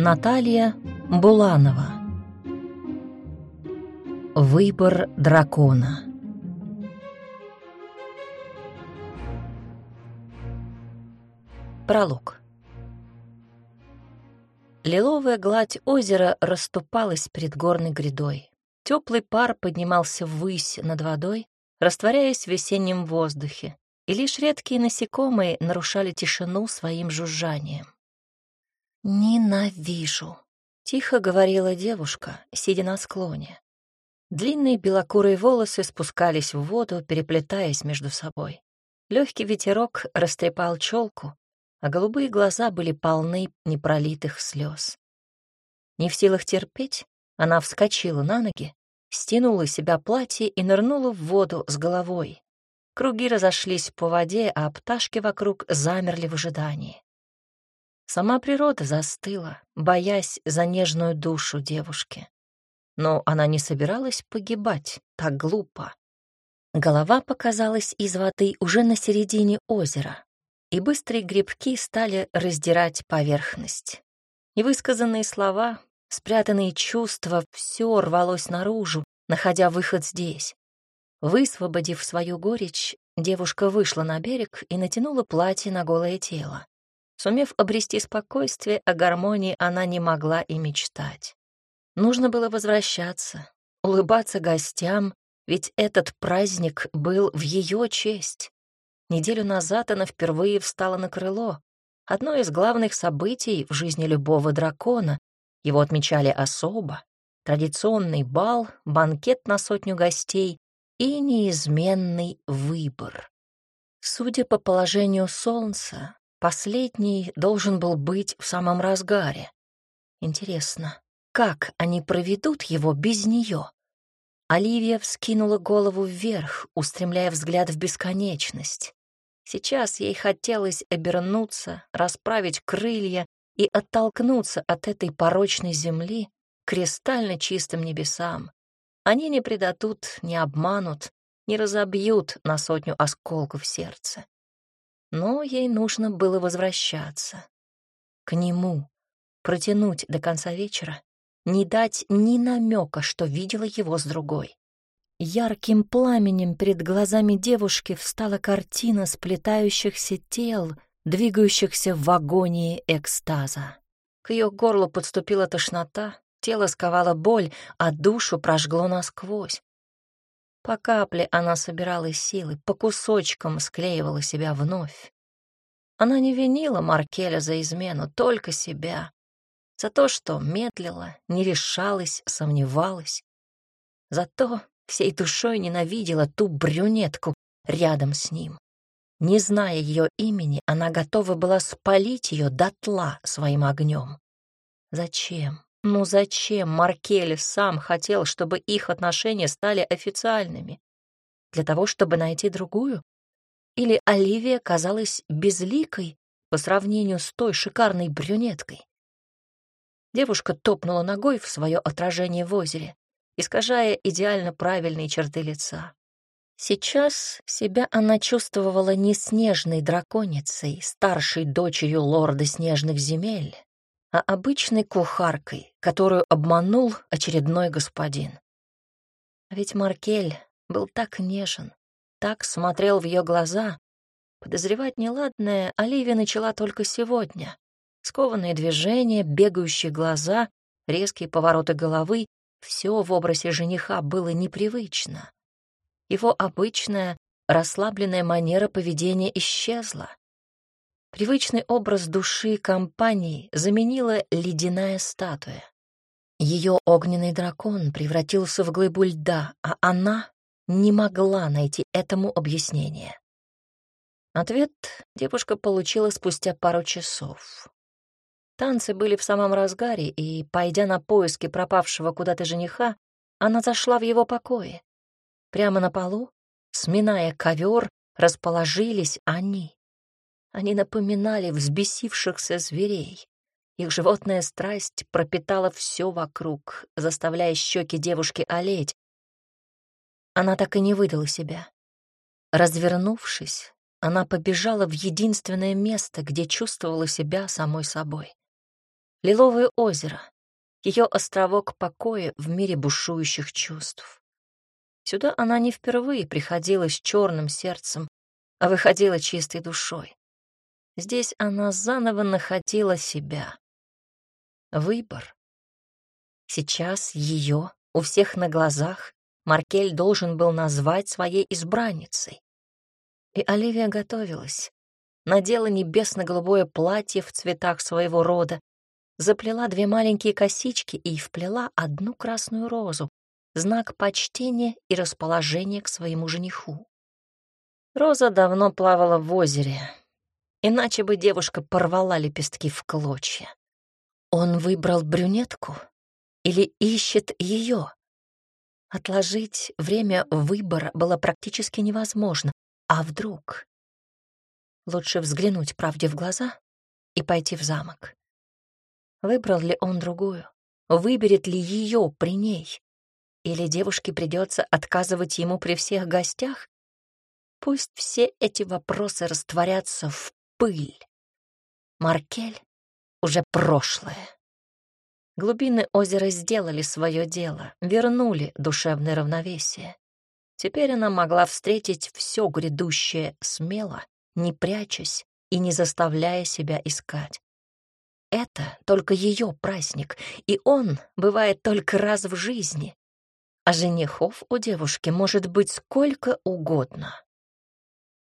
Наталья Буланова. Выбор дракона. Пролог. Лиловая гладь озера расступалась перед горной грядой. Теплый пар поднимался ввысь над водой, растворяясь в весеннем воздухе, и лишь редкие насекомые нарушали тишину своим жужжанием. «Ненавижу», — тихо говорила девушка, сидя на склоне. Длинные белокурые волосы спускались в воду, переплетаясь между собой. Легкий ветерок растрепал челку, а голубые глаза были полны непролитых слез. Не в силах терпеть, она вскочила на ноги, стянула с себя платье и нырнула в воду с головой. Круги разошлись по воде, а пташки вокруг замерли в ожидании. Сама природа застыла, боясь за нежную душу девушки. Но она не собиралась погибать так глупо. Голова показалась из воды уже на середине озера, и быстрые грибки стали раздирать поверхность. Невысказанные слова, спрятанные чувства — все рвалось наружу, находя выход здесь. Высвободив свою горечь, девушка вышла на берег и натянула платье на голое тело. Сумев обрести спокойствие, о гармонии она не могла и мечтать. Нужно было возвращаться, улыбаться гостям, ведь этот праздник был в ее честь. Неделю назад она впервые встала на крыло. Одно из главных событий в жизни любого дракона. Его отмечали особо. Традиционный бал, банкет на 100 гостей и неизменный выбор. Судя по положению солнца, последний должен был быть в самом разгаре. Интересно, как они проведут его без нее? Оливия вскинула голову вверх, устремляя взгляд в бесконечность. Сейчас ей хотелось обернуться, расправить крылья и оттолкнуться от этой порочной земли к кристально чистым небесам. Они не предадут, не обманут, не разобьют на 100 осколков сердца. Но ей нужно было возвращаться. К нему, протянуть до конца вечера, не дать ни намека, что видела его с другой. Ярким пламенем перед глазами девушки встала картина сплетающихся тел, двигающихся в агонии экстаза. К ее горлу подступила тошнота, тело сковала боль, а душу прожгло насквозь. По капле она собирала силы, по кусочкам склеивала себя вновь. Она не винила Маркеля за измену, только себя. За то, что медлила, не решалась, сомневалась. За то всей душой ненавидела ту брюнетку рядом с ним. Не зная ее имени, она готова была спалить ее дотла своим огнем. Зачем? Ну зачем Маркель сам хотел, чтобы их отношения стали официальными? Для того, чтобы найти другую? Или Оливия казалась безликой по сравнению с той шикарной брюнеткой? Девушка топнула ногой в свое отражение в озере, искажая идеально правильные черты лица. Сейчас себя она чувствовала не снежной драконицей, старшей дочерью лорда снежных земель, а обычной кухаркой, которую обманул очередной господин. А ведь Маркель был так нежен, так смотрел в ее глаза. Подозревать неладное Оливия начала только сегодня. Скованные движения, бегающие глаза, резкие повороты головы — все в образе жениха было непривычно. Его обычная расслабленная манера поведения исчезла. Привычный образ души компании заменила ледяная статуя. Ее огненный дракон превратился в глыбу льда, а она не могла найти этому объяснение. Ответ девушка получила спустя пару часов. Танцы были в самом разгаре, и, пойдя на поиски пропавшего куда-то жениха, она зашла в его покои. Прямо на полу, сминая ковер, расположились они. Они напоминали взбесившихся зверей. Их животная страсть пропитала все вокруг, заставляя щеки девушки олеть. Она так и не выдала себя. Развернувшись, она побежала в единственное место, где чувствовала себя самой собой. Лиловое озеро, ее островок покоя в мире бушующих чувств. Сюда она не впервые приходила с черным сердцем, а выходила чистой душой. Здесь она заново находила себя. Выбор. Сейчас ее, у всех на глазах, Маркель должен был назвать своей избранницей. И Оливия готовилась. Надела небесно-голубое платье в цветах своего рода, заплела 2 маленькие косички и вплела 1 красную розу, знак почтения и расположения к своему жениху. Роза давно плавала в озере, иначе бы девушка порвала лепестки в клочья. Он выбрал брюнетку или ищет ее? Отложить время выбора было практически невозможно. А вдруг? Лучше взглянуть правде в глаза и пойти в замок. Выбрал ли он другую? Выберет ли ее при ней? Или девушке придется отказывать ему при всех гостях? Пусть все эти вопросы растворятся в пыль. Маркель уже прошлое. Глубины озера сделали свое дело, вернули душевное равновесие. Теперь она могла встретить все грядущее смело, не прячась и не заставляя себя искать. Это только ее праздник, и он бывает только раз в жизни. А женихов у девушки может быть сколько угодно.